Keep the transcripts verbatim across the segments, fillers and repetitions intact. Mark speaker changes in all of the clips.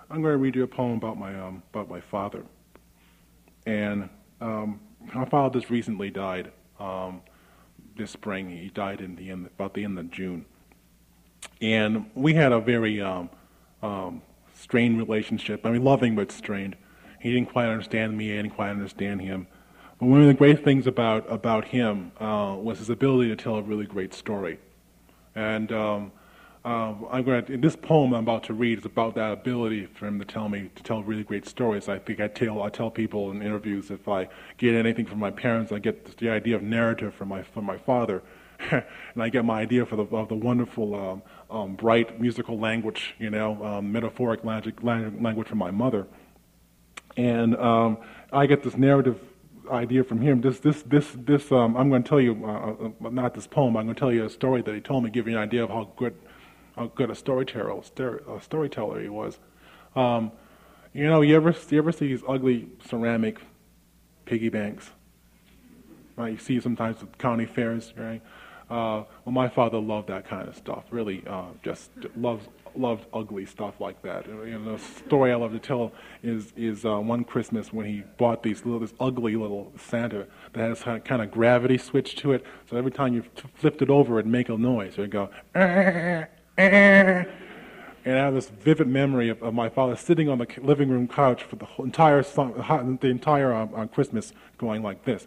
Speaker 1: I'm going to read you a poem about my um, about my father. And um, my father just recently died um, this spring. He died in the end, about the end of June. And we had a very um, um, strained relationship. I mean, loving but strained. He didn't quite understand me. I didn't quite understand him. But one of the great things about about him uh, was his ability to tell a really great story. And um, uh, I'm going to, this poem I'm about to read is about that ability for him to tell me to tell really great stories. I think I tell I tell people in interviews, if I get anything from my parents, I get the idea of narrative from my from my father, and I get my idea for the of the wonderful, um, um, bright musical language, you know, um, metaphoric language language from my mother, and um, I get this narrative idea from him. This, this, this, this. Um, I'm going to tell you, uh, uh, not this poem. I'm going to tell you a story that he told me, give you an idea of how good, how good a storyteller, a storyteller he was. Um, you know, you ever, you ever see these ugly ceramic piggy banks? Right? You see sometimes at county fairs, right? Uh, well, my father loved that kind of stuff. Really, uh, just loves. loved ugly stuff like that. You know, the story I love to tell is is uh, one Christmas when he bought these little, this ugly little Santa that has a kind of gravity switch to it. So every time you flipped it over, it'd make a noise. It'd go, eh, eh. And I have this vivid memory of, of my father sitting on the living room couch for the whole entire song, the entire uh, uh, Christmas, going like this.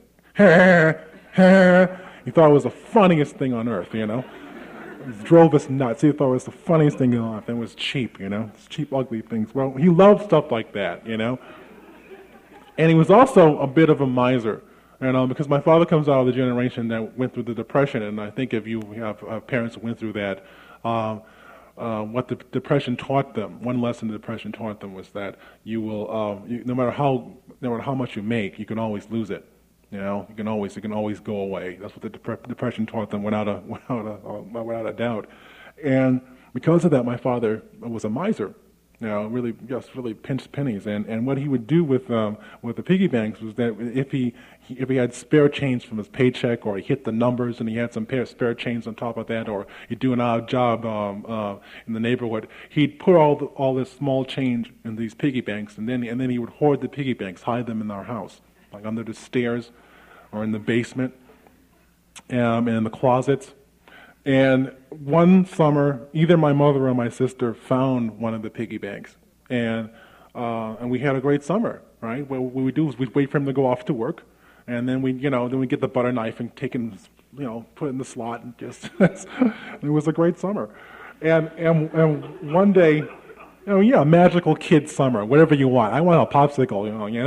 Speaker 1: He thought it was the funniest thing on earth, you know. It drove us nuts. He thought it was the funniest thing on earth. It was cheap, you know, it's cheap, ugly things. Well, he loved stuff like that, you know. And he was also a bit of a miser, you know, because my father comes out of the generation that went through the Depression, and I think if you have uh, parents that went through that, uh, uh, what the Depression taught them, one lesson the Depression taught them was that you will, uh, you, no matter how, no matter how much you make, you can always lose it. You know, you can always, it can always go away. That's what the dep- Depression taught them, without a, without a, uh, without a doubt. And because of that, my father was a miser. You know, really, just really pinched pennies. And, and what he would do with um, with the piggy banks was that if he, he if he had spare change from his paycheck, or he hit the numbers and he had some pair spare change on top of that, or he'd do an odd job um, uh, in the neighborhood, he'd put all the, all this small change in these piggy banks, and then and then he would hoard the piggy banks, hide them in our house, like under the stairs, or in the basement, um, and in the closets. And one summer, either my mother or my sister found one of the piggy banks, and uh, and we had a great summer, right? What we would do is we'd wait for him to go off to work, and then we, you know, then we get the butter knife and take him, you know, put it in the slot, and just it was a great summer. And and and one day, you know, yeah, magical kid summer, whatever you want. I want a popsicle, you know, you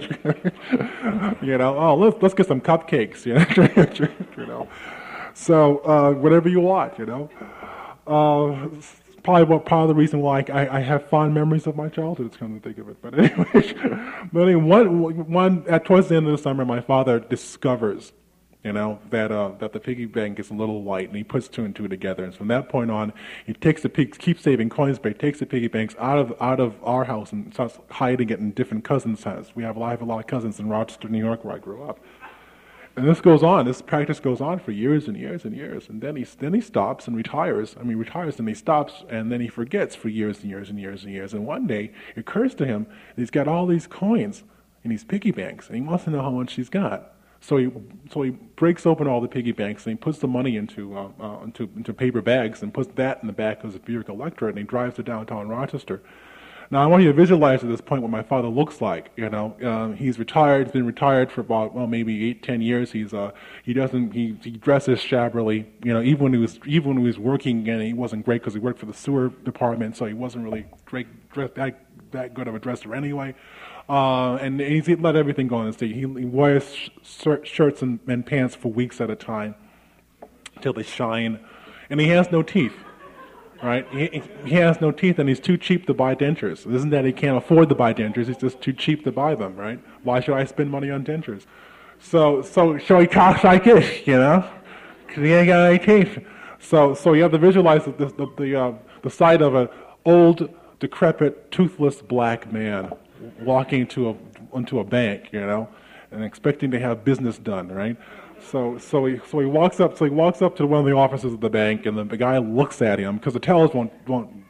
Speaker 1: know, you know. Oh, let's let's get some cupcakes, you know, you know. So uh, whatever you want, you know. Uh, probably what part of the reason why I, I have fond memories of my childhood. It's come to think of it, but anyway, but anyway, one one at towards the end of the summer, my father discovers, you know, that uh, that the piggy bank is a little light, and he puts two and two together. And so from that point on, he takes the pig, keeps saving coins, but he takes the piggy banks out of out of our house and starts hiding it in different cousins' houses. We have, I have a lot of cousins in Rochester, New York, where I grew up. And this goes on. This practice goes on for years and years and years. And then he then he stops and retires. I mean, retires and he stops, and then he forgets for years and years and years and years. And one day, it occurs to him that he's got all these coins in these piggy banks, and he wants to know how much he's got. So he so he breaks open all the piggy banks, and he puts the money into uh, uh, into into paper bags, and puts that in the back of his Buick Electra, and he drives to downtown Rochester. Now I want you to visualize at this point what my father looks like. You know, uh, he's retired. He's been retired for about well maybe eight, ten years. He's uh he doesn't he, he dresses shabbily. You know, even when he was even when he was working, and he wasn't great because he worked for the sewer department, so he wasn't really great dressed that that good of a dresser anyway. Uh, and he's let everything go on the stage. He, he wears sh- shirts and, and pants for weeks at a time until they shine, and he has no teeth. Right? He, he has no teeth, and he's too cheap to buy dentures. It isn't that he can't afford to buy dentures; he's just too cheap to buy them. Right? Why should I spend money on dentures? So, so, so he talks like this, you know, because he ain't got any teeth. So, so you have to visualize the the the, uh, the sight of an old, decrepit, toothless black man walking into a into a bank, you know, and expecting to have business done, right? So, so he so he walks up. So he walks up to one of the offices of the bank, and the, the guy looks at him because the tellers won't won't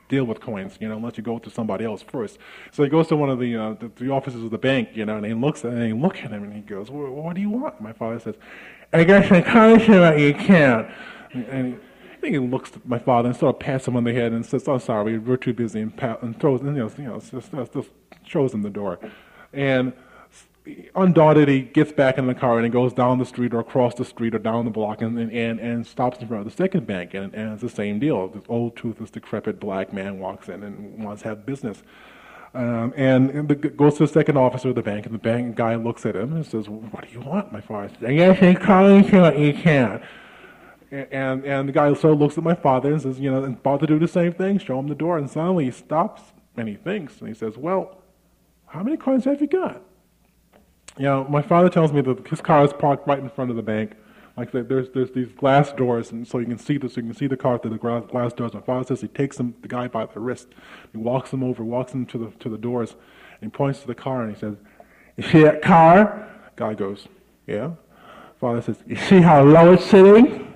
Speaker 1: deal with coins, you know, unless you go to somebody else first. So he goes to one of the uh, the, the offices of the bank, you know, and he looks at and he look at him and he goes, well, "What do you want?" My father says, "I guess I can't that you can't." And he, I think he looks at my father and sort of pats him on the head and says, "Oh, sorry, we're too busy," and, pat, and throws, you know, you know, just, just, just shows him the door. And undaunted, he gets back in the car and he goes down the street or across the street or down the block and and, and stops in front of the second bank. And, and it's the same deal. This old, toothless, decrepit black man walks in and wants to have business. Um, and, and the, goes to the second officer of the bank, and the bank guy looks at him and says, well, "What do you want?" My father says, "I guess you can't, you can't." And, and the guy sort of looks at my father and says, you know, about to do the same thing, show him the door, and suddenly he stops and he thinks, and he says, "Well, how many coins have you got?" You know, my father tells me that his car is parked right in front of the bank. Like there's there's these glass doors, and so you can see this. You can see the car through the glass doors. My father says he takes him, the guy by the wrist, he walks him over, walks him to the to the doors, and he points to the car and he says, "You see that car?" Guy goes, "Yeah." Father says, "You see how low it's sitting?"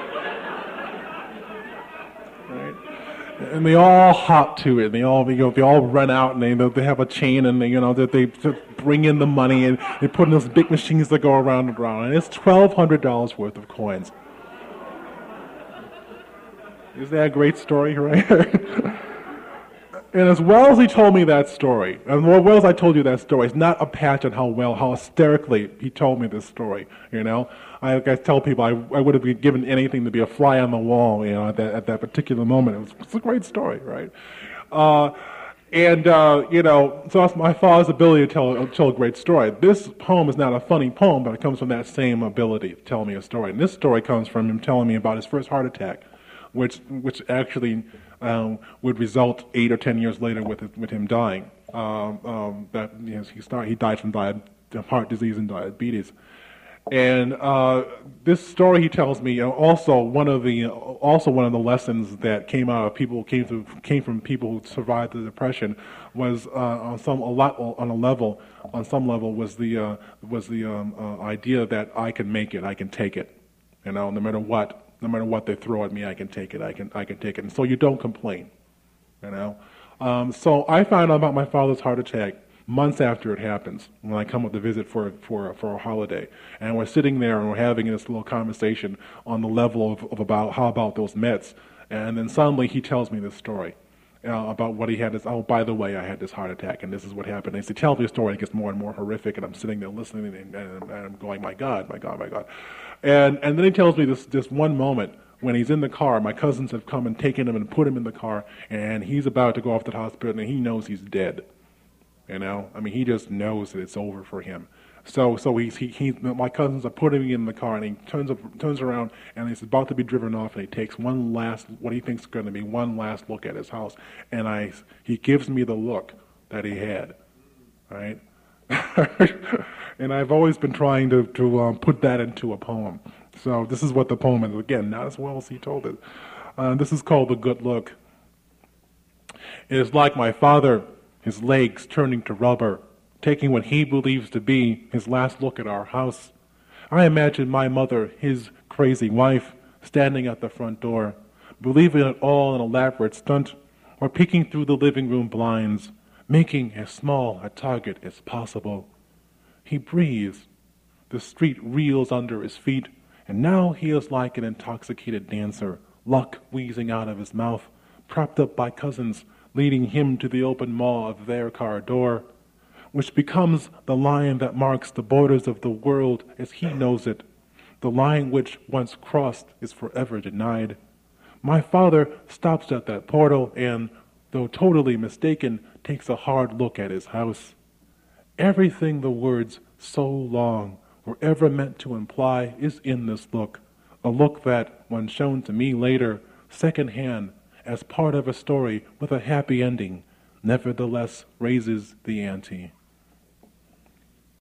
Speaker 1: Right? And they all hop to it. They all, you know, they all run out, and they they have a chain, and they, you know, that they, they bring in the money, and they put in those big machines that go around and around, and it's twelve hundred dollars worth of coins. Is that a great story, right? And as well as he told me that story, and as well as I told you that story, it's not a patch on how well, how hysterically he told me this story, you know? I, I tell people I, I would have given anything to be a fly on the wall, you know, at that, at that particular moment. It was, it's a great story, right? Uh, and, uh, you know, so that's my father's ability to tell, tell a great story. This poem is not a funny poem, but it comes from that same ability to tell me a story. And this story comes from him telling me about his first heart attack, which which actually um, would result eight or ten years later with it, with him dying. Um, um, that you know, he started, he died from di- heart disease and diabetes. And uh, this story he tells me, uh, also one of the uh, also one of the lessons that came out of people came through came from people who survived the depression was uh, on some a lot on a level on some level was the uh, was the um, uh, idea that I can make it, I can take it, you know, no matter what. No matter what they throw at me, I can take it. I can, I can take it. And so you don't complain, you know. Um, so I found out about my father's heart attack months after it happens. When I come up to visit for for for a holiday, and we're sitting there and we're having this little conversation on the level of, of about how about those Mets, and then suddenly he tells me this story uh, about what he had. This, oh, by the way, I had this heart attack, and this is what happened. And he tells me a story. It gets more and more horrific, and I'm sitting there listening, and, and, and I'm going, my God, my God, my God. And and then he tells me this this one moment when he's in the car. My cousins have come and taken him and put him in the car, and he's about to go off to the hospital, and he knows he's dead. You know, I mean, he just knows that it's over for him. So so he's he, he my cousins are putting him in the car, and he turns up turns around, and he's about to be driven off, and he takes one last what he thinks is going to be one last look at his house, and I he gives me the look that he had, right? And I've always been trying to, to um, put that into a poem. So this is what the poem is. Again, not as well as he told it. Uh, this is called The Good Look. It is like my father, his legs turning to rubber, taking what he believes to be his last look at our house. I imagine my mother, his crazy wife, standing at the front door, believing it all an elaborate stunt, or peeking through the living room blinds, making as small a target as possible. He breathes. The street reels under his feet, and now he is like an intoxicated dancer, luck wheezing out of his mouth, propped up by cousins, leading him to the open maw of their car door, which becomes the line that marks the borders of the world as he knows it, the line which, once crossed, is forever denied. My father stops at that portal and, though totally mistaken, takes a hard look at his house. Everything the words "so long" were ever meant to imply is in this look, a look that, when shown to me later, secondhand, as part of a story with a happy ending, nevertheless raises the ante.